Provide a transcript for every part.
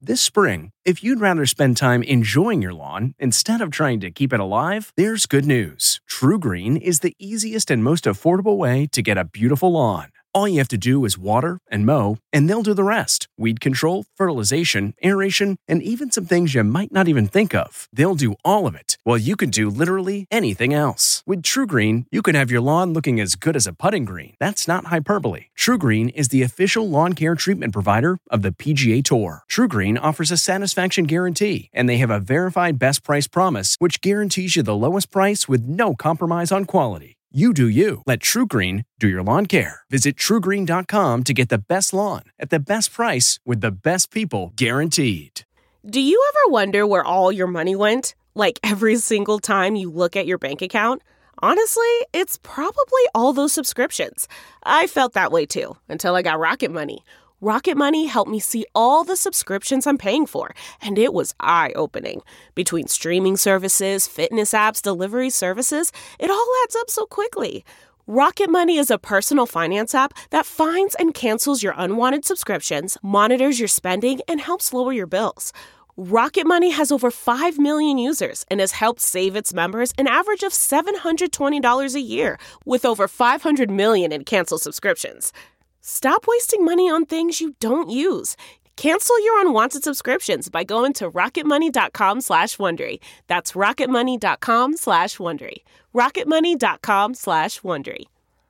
This spring, if you'd rather spend time enjoying your lawn instead of trying to keep it alive, there's good news. TruGreen is the easiest and most affordable way to get a beautiful lawn. All you have to do is water and mow, and they'll do the rest. Weed control, fertilization, aeration, and even some things you might not even think of. They'll do all of it, while you can do literally anything else. With TruGreen, you can have your lawn looking as good as a putting green. That's not hyperbole. TruGreen is the official lawn care treatment provider of the PGA Tour. TruGreen offers a satisfaction guarantee, and they have a verified best price promise, which guarantees you the lowest price with no compromise on quality. You do you. Let TruGreen do your lawn care. Visit TruGreen.com to get the best lawn at the best price with the best people guaranteed. Do you ever wonder where all your money went? Like every single time you look at your bank account? Honestly, it's probably all those subscriptions. I felt that way too, until I got Rocket Money. Rocket Money helped me see all the subscriptions I'm paying for, and it was eye-opening. Between streaming services, fitness apps, delivery services, it all adds up so quickly. Rocket Money is a personal finance app that finds and cancels your unwanted subscriptions, monitors your spending, and helps lower your bills. Rocket Money has over 5 million users and has helped save its members an average of $720 a year, with over 500 million in canceled subscriptions. Stop wasting money on things you don't use. Cancel your unwanted subscriptions by going to rocketmoney.com/Wondery. That's rocketmoney.com/Wondery. rocketmoney.com/Wondery.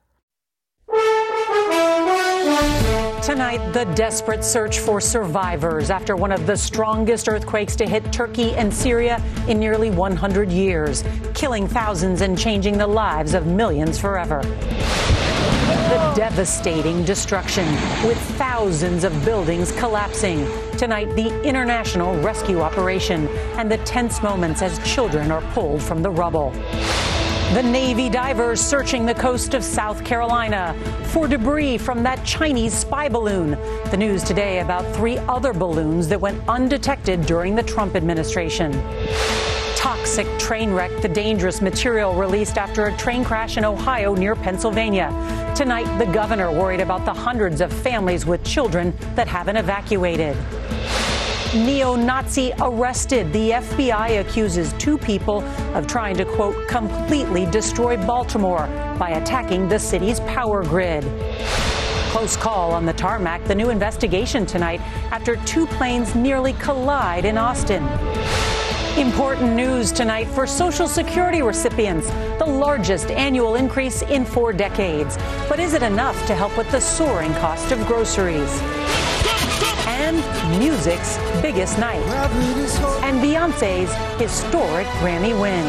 Tonight, the desperate search for survivors after one of the strongest earthquakes to hit Turkey and Syria in nearly 100 years, killing thousands and changing the lives of millions forever. The devastating destruction, with thousands of buildings collapsing. Tonight, the international rescue operation and the tense moments as children are pulled from the rubble. The Navy divers searching the coast of South Carolina for debris from that Chinese spy balloon. The news today about 3 other balloons that went undetected during the Trump administration. Toxic train wreck, the dangerous material released after a train crash in Ohio near Pennsylvania. Tonight, the governor worried about the hundreds of families with children that haven't evacuated. Neo-Nazi arrested. The FBI accuses 2 people of trying to, quote, completely destroy Baltimore by attacking the city's power grid. Close call on the tarmac. The new investigation tonight after 2 planes nearly collide in Austin. Important news tonight for Social Security recipients, the largest annual increase in 4 decades. But is it enough to help with the soaring cost of groceries? And music's biggest night. And Beyoncé's historic Grammy win.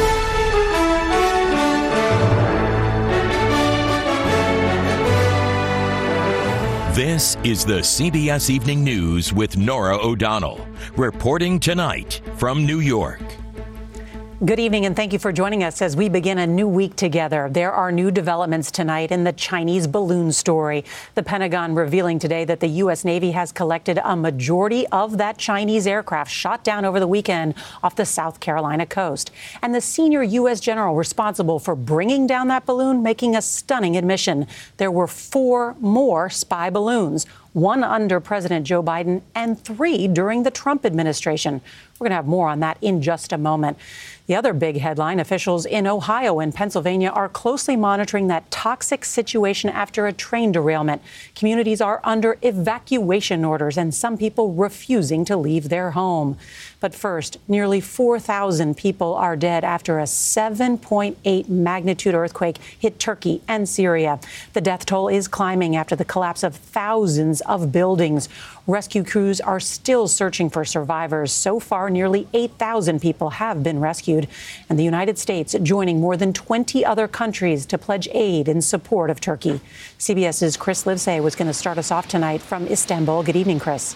This is the CBS Evening News with Norah O'Donnell, reporting tonight from New York. Good evening, and thank you for joining us as we begin a new week together. There are new developments tonight in the Chinese balloon story. The Pentagon revealing today that the U.S. Navy has collected a majority of that Chinese aircraft shot down over the weekend off the South Carolina coast. And the senior U.S. general responsible for bringing down that balloon making a stunning admission. There were 4 more spy balloons, 1 under President Joe Biden and 3 during the Trump administration. We're going to have more on that in just a moment. The other big headline, officials in Ohio and Pennsylvania are closely monitoring that toxic situation after a train derailment. Communities are under evacuation orders and some people refusing to leave their home. But first, nearly 4,000 people are dead after a 7.8 magnitude earthquake hit Turkey and Syria. The death toll is climbing after the collapse of thousands of buildings. Rescue crews are still searching for survivors. So far, nearly 8,000 people have been rescued, and the United States joining more than 20 other countries to pledge aid in support of Turkey. CBS's Chris Livesay was going to start us off tonight from Istanbul. Good evening, Chris.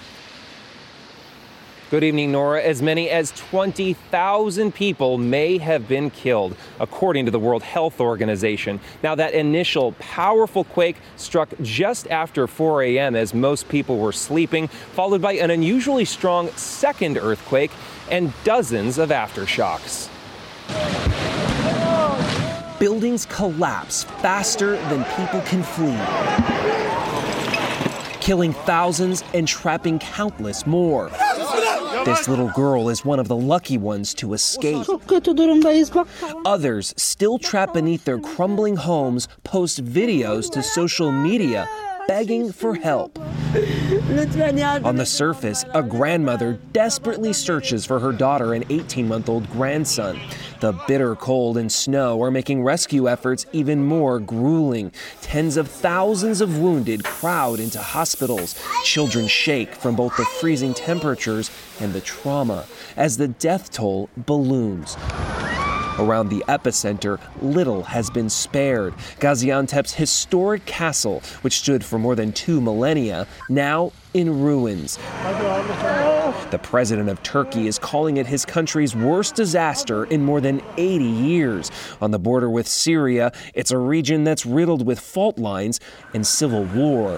Good evening, Nora. As many as 20,000 people may have been killed, according to the World Health Organization. Now, that initial powerful quake struck just after 4 a.m. as most people were sleeping, followed by an unusually strong second earthquake and dozens of aftershocks. Buildings collapse faster than people can flee. killing thousands and trapping countless more. This little girl is one of the lucky ones to escape. Others, still trapped beneath their crumbling homes, post videos to social media begging for help. On the surface, a grandmother desperately searches for her daughter and 18-month-old grandson. The bitter cold and snow are making rescue efforts even more grueling. Tens of thousands of wounded crowd into hospitals. Children shake from both the freezing temperatures and the trauma as the death toll balloons. Around the epicenter, little has been spared. Gaziantep's historic castle, which stood for more than 2 millennia, now in ruins. The president of Turkey is calling it his country's worst disaster in more than 80 years. On the border with Syria, it's a region that's riddled with fault lines and civil war.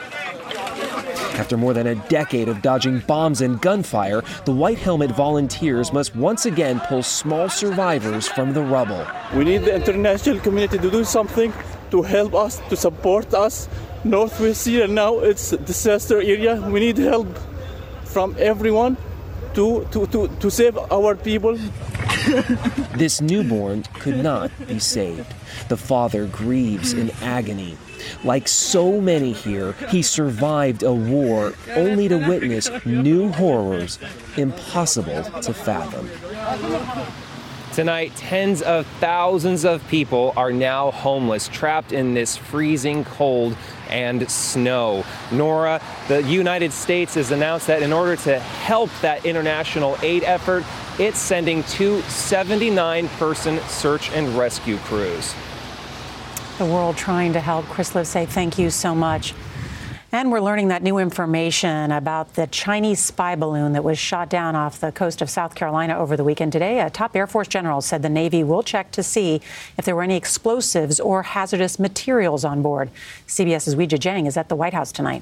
After more than a decade of dodging bombs and gunfire, the White Helmet volunteers must once again pull small survivors from the rubble. We need the international community to do something to help us, to support us. Northwest Syria now, it's a disaster area. We need help from everyone to save our people. This newborn could not be saved. The father grieves in agony. Like so many here, he survived a war only to witness new horrors impossible to fathom. Tonight, tens of thousands of people are now homeless, trapped in this freezing cold and snow. Nora, the United States has announced that in order to help that international aid effort, it's sending 2 79-person search and rescue crews. The world trying to help. Chris Livesay, thank you so much. And we're learning that new information about the Chinese spy balloon that was shot down off the coast of South Carolina over the weekend. Today, a top Air Force general said the Navy will check to see if there were any explosives or hazardous materials on board. CBS's Weijia Jiang is at the White House tonight.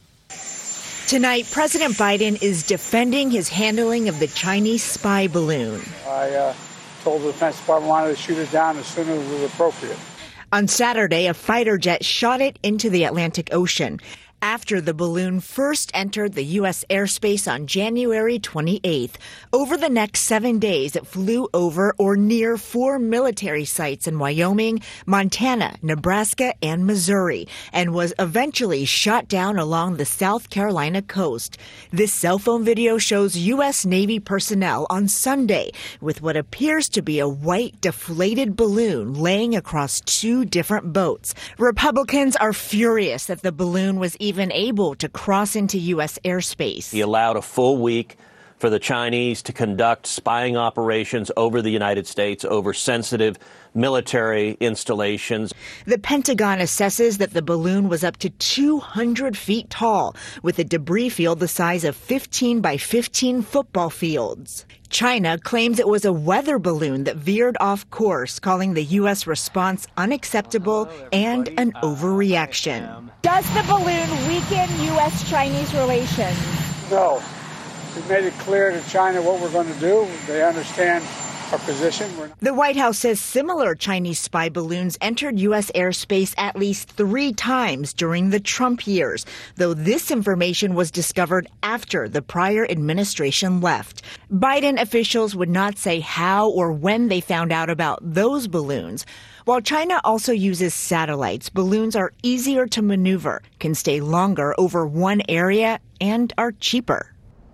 Tonight, President Biden is defending his handling of the Chinese spy balloon. I told the Defense Department I wanted to shoot it down as soon as it was appropriate. On Saturday, a fighter jet shot it into the Atlantic Ocean after the balloon first entered the U.S. airspace on January 28th. Over the next 7 days, it flew over or near 4 military sites in Wyoming, Montana, Nebraska, and Missouri, and was eventually shot down along the South Carolina coast. This cell phone video shows U.S. Navy personnel on Sunday with what appears to be a white deflated balloon laying across 2 different boats. Republicans are furious that the balloon was even able to cross into U.S. airspace. He allowed a full week for the Chinese to conduct spying operations over the United States, over sensitive military installations. The Pentagon assesses that the balloon was up to 200 feet tall, with a debris field the size of 15 by 15 football fields. China claims it was a weather balloon that veered off course, calling the U.S. response unacceptable and an overreaction. Does the balloon weaken U.S.-Chinese relations? No. We've made it clear to China what we're going to do. They understand our position. The White House says similar Chinese spy balloons entered U.S. airspace at least 3 times during the Trump years, though this information was discovered after the prior administration left. Biden officials would not say how or when they found out about those balloons. While China also uses satellites, balloons are easier to maneuver, can stay longer over one area, and are cheaper.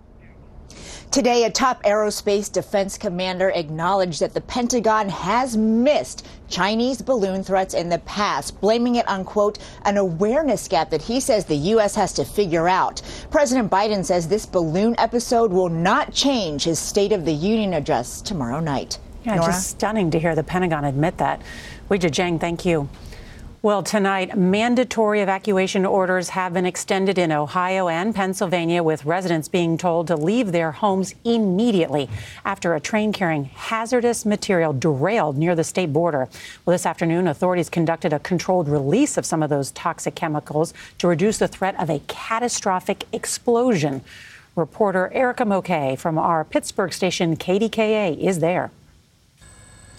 Today, a top aerospace defense commander acknowledged that the Pentagon has missed Chinese balloon threats in the past, blaming it on, quote, an awareness gap that he says the U.S. has to figure out. President Biden says this balloon episode will not change his State of the Union address tomorrow night. Yeah, Nora? just stunning to hear the Pentagon admit that. Weijia Jiang, thank you. Well, tonight, mandatory evacuation orders have been extended in Ohio and Pennsylvania, with residents being told to leave their homes immediately after a train carrying hazardous material derailed near the state border. Well, this afternoon, authorities conducted a controlled release of some of those toxic chemicals to reduce the threat of a catastrophic explosion. Reporter Erica Moquet from our Pittsburgh station KDKA is there.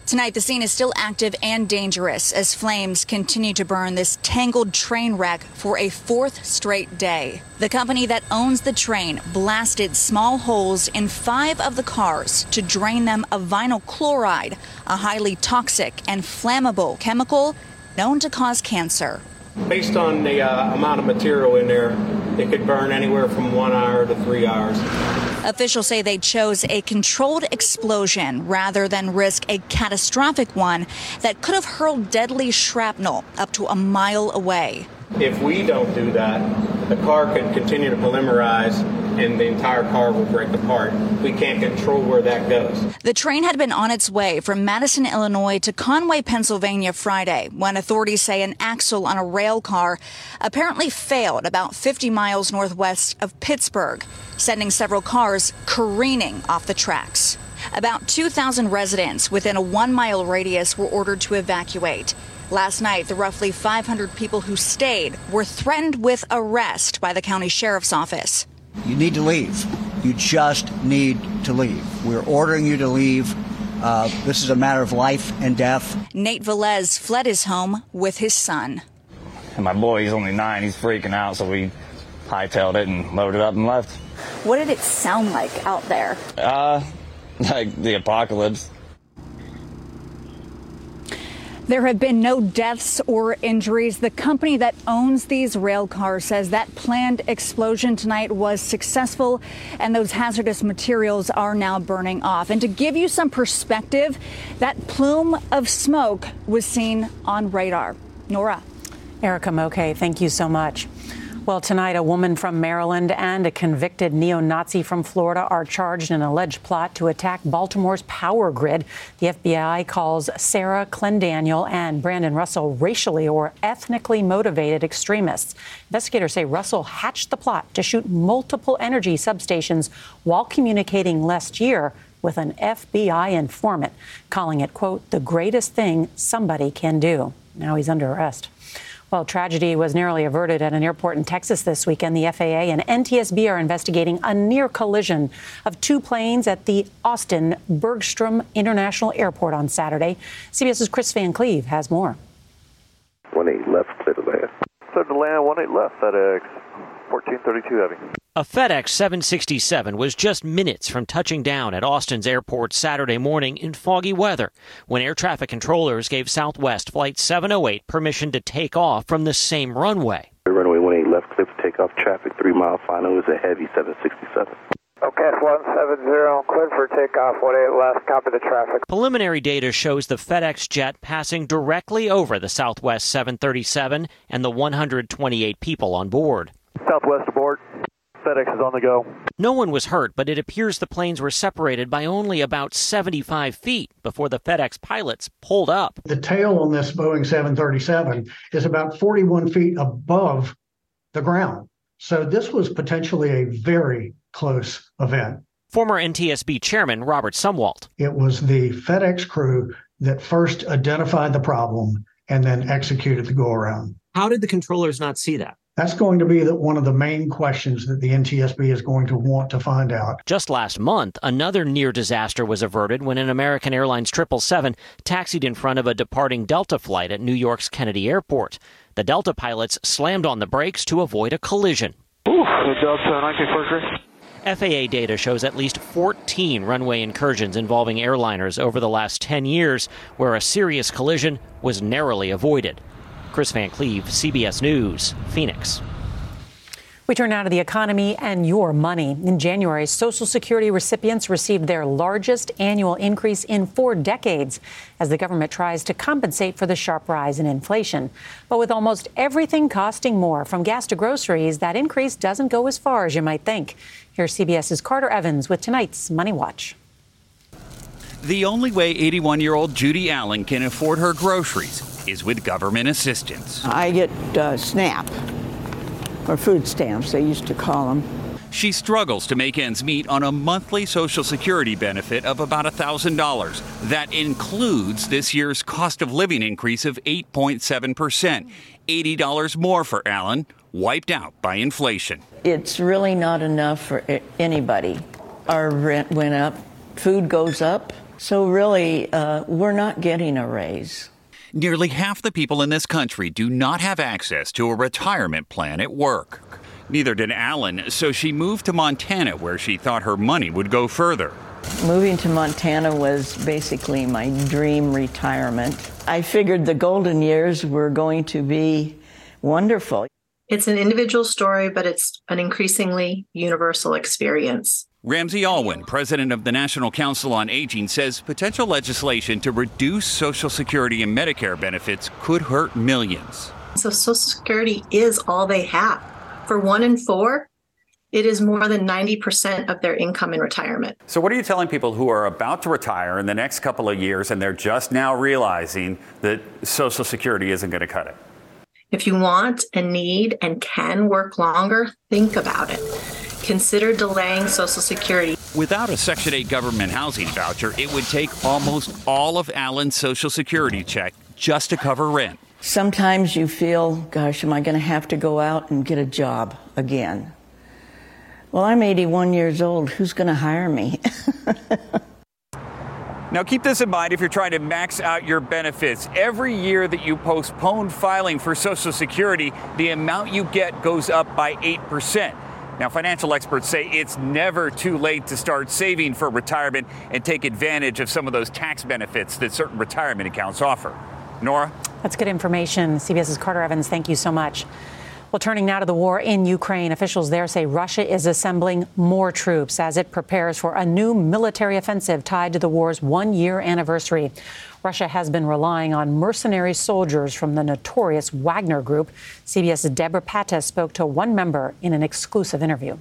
Tonight, the scene is still active and dangerous as flames continue to burn this tangled train wreck for a fourth straight day. The company that owns the train blasted small holes in 5 of the cars to drain them of vinyl chloride, a highly toxic and flammable chemical known to cause cancer. Based on the amount of material in there, it could burn anywhere from 1 hour to 3 hours. Officials say they chose a controlled explosion rather than risk a catastrophic one that could have hurled deadly shrapnel up to a mile away. If we don't do that, the car could continue to polymerize and the entire car will break apart. We can't control where that goes. The train had been on its way from Madison, Illinois to Conway, Pennsylvania Friday when authorities say an axle on a rail car apparently failed about 50 miles northwest of Pittsburgh, sending several cars careening off the tracks. About 2,000 residents within a 1-mile radius were ordered to evacuate. Last night, the roughly 500 people who stayed were threatened with arrest by the county sheriff's office. You need to leave. You just need to leave. We're ordering you to leave. This is a matter of life and death. Nate Velez fled his home with his son. And my boy, he's only 9. He's freaking out, so we hightailed it and loaded up and left. What did it sound like out there? Like the apocalypse. There have been no deaths or injuries. The company that owns these rail cars says that planned explosion tonight was successful and those hazardous materials are now burning off. And to give you some perspective, that plume of smoke was seen on radar. Nora. Erica Moke, thank you so much. Well, tonight, a woman from Maryland and a convicted neo-Nazi from Florida are charged in an alleged plot to attack Baltimore's power grid. The FBI calls Sarah Clendaniel and Brandon Russell racially or ethnically motivated extremists. Investigators say Russell hatched the plot to shoot multiple energy substations while communicating last year with an FBI informant, calling it, quote, the greatest thing somebody can do. Now he's under arrest. Well, tragedy was narrowly averted at an airport in Texas this weekend. The FAA and NTSB are investigating a near collision of 2 planes at the Austin Bergstrom International Airport on Saturday. CBS's Chris Van Cleve has more. 18 left, clear to land. Clear to land, 18 left, FedEx 1432 heavy. A FedEx 767 was just minutes from touching down at Austin's airport Saturday morning in foggy weather when air traffic controllers gave Southwest Flight 708 permission to take off from the same runway. Runway 18 left, clear for takeoff. Traffic 3 mile final is a heavy 767. Okay, 170, clear for takeoff, 18 left, copy the traffic. Preliminary data shows the FedEx jet passing directly over the Southwest 737 and the 128 people on board. Southwest aboard. FedEx is on the go. No one was hurt, but it appears the planes were separated by only about 75 feet before the FedEx pilots pulled up. The tail on this Boeing 737 is about 41 feet above the ground. So this was potentially a very close event. Former NTSB chairman Robert Sumwalt. It was the FedEx crew that first identified the problem and then executed the go-around. How did the controllers not see that? That's going to be one of the main questions that the NTSB is going to want to find out. Just last month, another near disaster was averted when an American Airlines 777 taxied in front of a departing Delta flight at New York's Kennedy Airport. The Delta pilots slammed on the brakes to avoid a collision. Delta 1943. FAA data shows at least 14 runway incursions involving airliners over the last 10 years, where a serious collision was narrowly avoided. Chris Van Cleve, CBS News, Phoenix. We turn now to the economy and your money. In January, Social Security recipients received their largest annual increase in 4 decades as the government tries to compensate for the sharp rise in inflation. But with almost everything costing more, from gas to groceries, that increase doesn't go as far as you might think. Here's CBS's Carter Evans with tonight's Money Watch. The only way 81-year-old Judy Allen can afford her groceries is with government assistance. I get SNAP, or food stamps, they used to call them. She struggles to make ends meet on a monthly Social Security benefit of about $1,000. That includes this year's cost of living increase of 8.7%, $80 more for Allen, wiped out by inflation. It's really not enough for anybody. Our rent went up, food goes up. So really, we're not getting a raise. Nearly half the people in this country do not have access to a retirement plan at work. Neither did Alan, so she moved to Montana, where she thought her money would go further. Moving to Montana was basically my dream retirement. I figured the golden years were going to be wonderful. It's an individual story, but it's an increasingly universal experience. Ramsey Alwyn, president of the National Council on Aging, says potential legislation to reduce Social Security and Medicare benefits could hurt millions. So Social Security is all they have. For 1 in 4, it is more than 90% of their income in retirement. So what are you telling people who are about to retire in the next couple of years and they're just now realizing that Social Security isn't going to cut it? If you want and need and can work longer, think about it. Consider delaying Social Security. Without a Section 8 government housing voucher, it would take almost all of Alan's Social Security check just to cover rent. Sometimes you feel, gosh, am I going to have to go out and get a job again? Well, I'm 81 years old. Who's going to hire me? Now, keep this in mind if you're trying to max out your benefits. Every year that you postpone filing for Social Security, the amount you get goes up by 8%. Now, financial experts say it's never too late to start saving for retirement and take advantage of some of those tax benefits that certain retirement accounts offer. Nora? That's good information. CBS's Carter Evans, thank you so much. Well, turning now to the war in Ukraine, officials there say Russia is assembling more troops as it prepares for a new military offensive tied to the war's 1-year anniversary. Russia has been relying on mercenary soldiers from the notorious Wagner Group. CBS's Deborah Patta spoke to one member in an exclusive interview.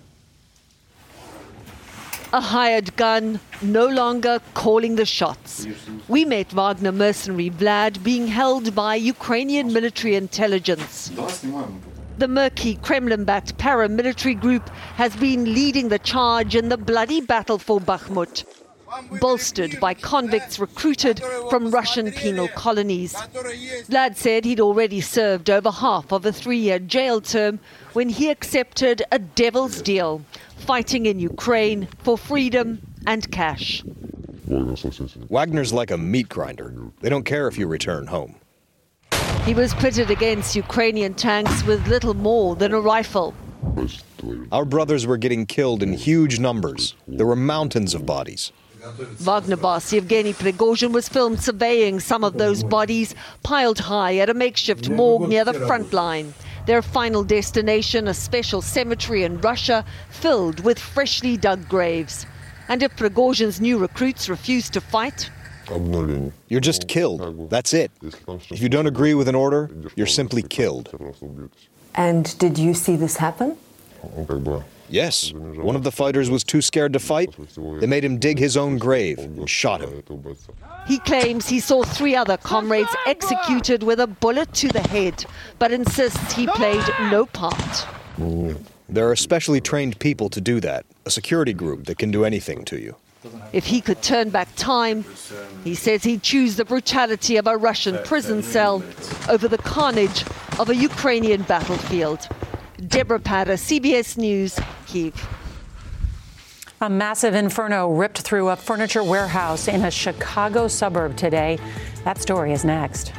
A hired gun, no longer calling the shots. We met Wagner mercenary Vlad being held by Ukrainian military intelligence. The murky Kremlin-backed paramilitary group has been leading the charge in the bloody battle for Bakhmut, bolstered by convicts recruited from Russian penal colonies. Vlad said he'd already served over half of a 3-year jail term when he accepted a devil's deal, fighting in Ukraine for freedom and cash. Wagner's like a meat grinder. They don't care if you return home. He was pitted against Ukrainian tanks with little more than a rifle. Our brothers were getting killed in huge numbers. There were mountains of bodies. Wagner boss Yevgeny Prigozhin was filmed surveying some of those bodies piled high at a makeshift morgue near the front line. Their final destination, a special cemetery in Russia filled with freshly dug graves. And if Prigozhin's new recruits refuse to fight, you're just killed. That's it. If you don't agree with an order, you're simply killed. And did you see this happen? Yes. One of the fighters was too scared to fight. They made him dig his own grave and shot him. He claims he saw 3 other comrades executed with a bullet to the head, but insists he played no part. There are specially trained people to do that, a security group that can do anything to you. If he could turn back time, he says he'd choose the brutality of a Russian prison cell over the carnage of a Ukrainian battlefield. Deborah Patta, CBS News, Kyiv. A massive inferno ripped through a furniture warehouse in a Chicago suburb today. That story is next.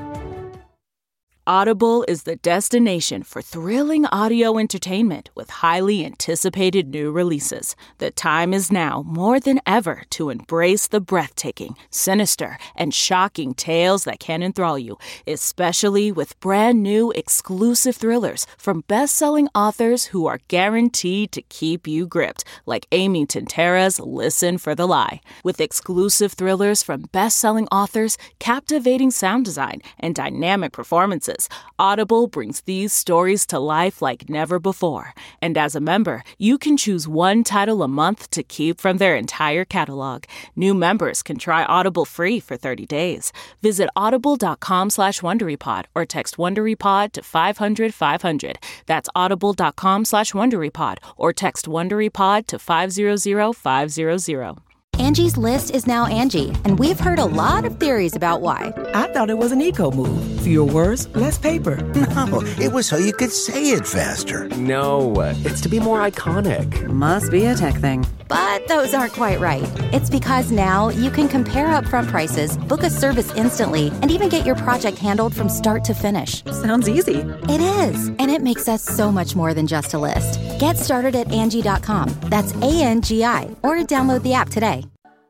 Audible is the destination for thrilling audio entertainment with highly anticipated new releases. The time is now more than ever to embrace the breathtaking, sinister, and shocking tales that can enthrall you, especially with brand new exclusive thrillers from best-selling authors who are guaranteed to keep you gripped, like Amy Tintera's Listen for the Lie. With exclusive thrillers from best-selling authors, captivating sound design, and dynamic performances, Audible brings these stories to life like never before. And as a member, you can choose one title a month to keep from their entire catalog. New members can try Audible free for 30 days. Visit audible.com/WonderyPod or text WonderyPod to 500-500. That's audible.com/WonderyPod or text WonderyPod to 500-500. Angie's List is now Angie, and we've heard a lot of theories about why. I thought it was an eco move. Fewer words, less paper. No, it was so you could say it faster. No, it's to be more iconic. Must be a tech thing. But those aren't quite right. It's because now you can compare upfront prices, book a service instantly, and even get your project handled from start to finish. Sounds easy. It is, and it makes us so much more than just a list. Get started at Angie.com. That's ANGI, or download the app today.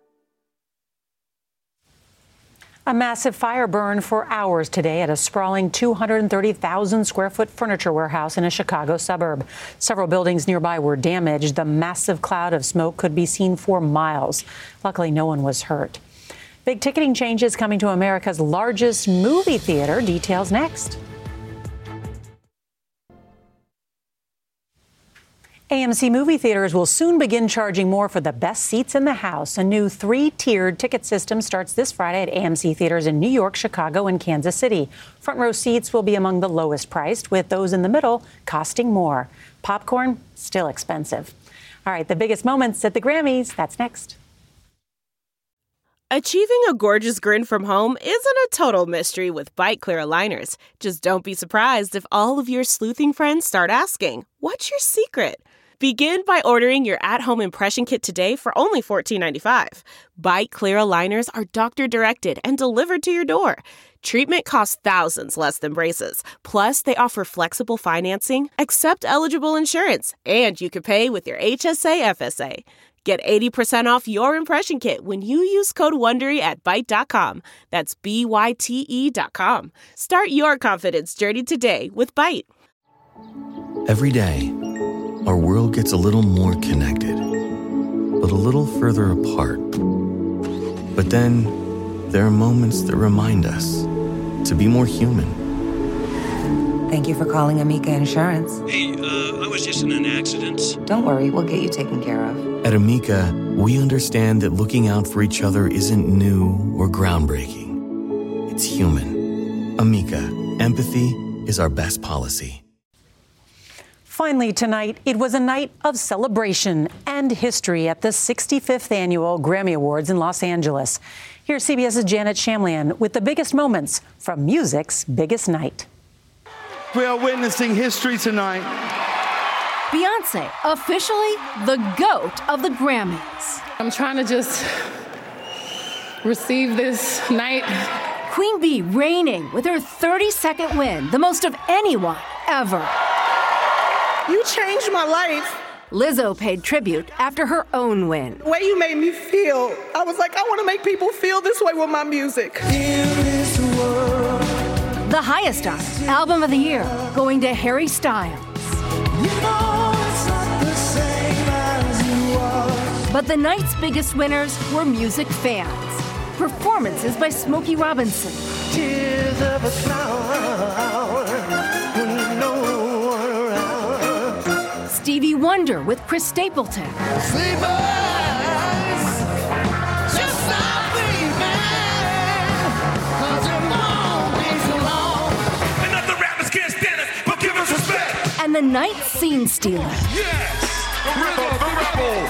A massive fire burned for hours today at a sprawling 230,000 square foot furniture warehouse in a Chicago suburb. Several buildings nearby were damaged. The massive cloud of smoke could be seen for miles. Luckily, no one was hurt. Big ticketing changes coming to America's largest movie theater. Details next. AMC movie theaters will soon begin charging more for the best seats in the house. A new 3-tiered ticket system starts this Friday at AMC theaters in New York, Chicago, and Kansas City. Front row seats will be among the lowest priced, with those in the middle costing more. Popcorn, still expensive. All right, the biggest moments at the Grammys. That's next. Achieving a gorgeous grin from home isn't a total mystery with Byte Clear aligners. Just don't be surprised if all of your sleuthing friends start asking, "What's your secret?" Begin by ordering your at-home impression kit today for only $14.95. Byte Clear aligners are doctor-directed and delivered to your door. Treatment costs thousands less than braces. Plus, they offer flexible financing, accept eligible insurance, and you can pay with your HSA FSA. Get 80% off your impression kit when you use code WONDERY at Byte.com. That's BYTE.com. Start your confidence journey today with Byte. Every day, our world gets a little more connected, but a little further apart. But then, there are moments that remind us to be more human. Thank you for calling Amica Insurance. Hey, I was just in an accident. Don't worry, we'll get you taken care of. At Amica, we understand that looking out for each other isn't new or groundbreaking. It's human. Amica, empathy is our best policy. Finally tonight, it was a night of celebration and history at the 65th Annual Grammy Awards in Los Angeles. Here's CBS's Janet Shamlian with the biggest moments from music's biggest night. We are witnessing history tonight. Beyonce, officially the GOAT of the Grammys. I'm trying to just receive this night. Queen Bee reigning with her 32nd win, the most of anyone ever. You changed my life. Lizzo paid tribute after her own win. The way you made me feel, I was like, I want to make people feel this way with my music. The highest honor, Album of the Year, going to Harry Styles. But the night's biggest winners were music fans. Performances by Smokey Robinson. Tears of a clown when no one around. Stevie Wonder with Chris Stapleton. And the night's scene stealer. Yes! The rebel!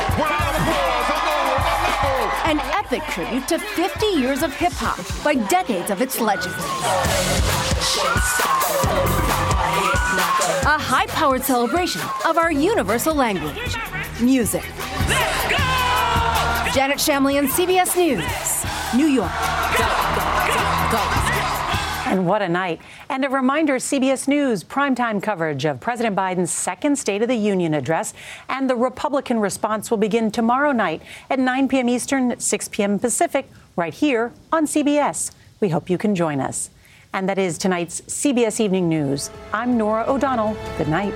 An epic tribute to 50 years of hip-hop by decades of its legends. A high-powered celebration of our universal language, music. Janet Shamlian, CBS News, New York. Go. And what a night. And a reminder, CBS News primetime coverage of President Biden's second State of the Union address and the Republican response will begin tomorrow night at 9 p.m. Eastern, 6 p.m. Pacific, right here on CBS. We hope you can join us. And that is tonight's CBS Evening News. I'm Norah O'Donnell. Good night.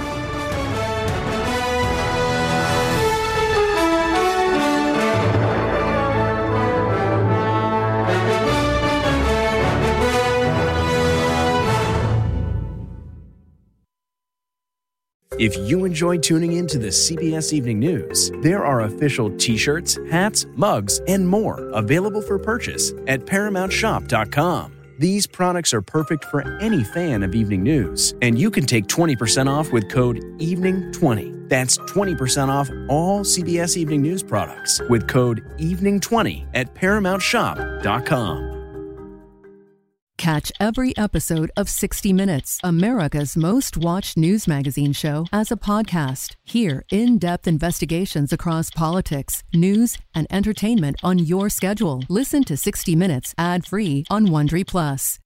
If you enjoy tuning in to the CBS Evening News, there are official t-shirts, hats, mugs, and more available for purchase at ParamountShop.com. These products are perfect for any fan of evening news, and you can take 20% off with code EVENING20. That's 20% off all CBS Evening News products with code EVENING20 at ParamountShop.com. Catch every episode of 60 Minutes, America's most watched news magazine show, as a podcast. Hear in-depth investigations across politics, news, and entertainment on your schedule. Listen to 60 Minutes ad-free on Wondery Plus.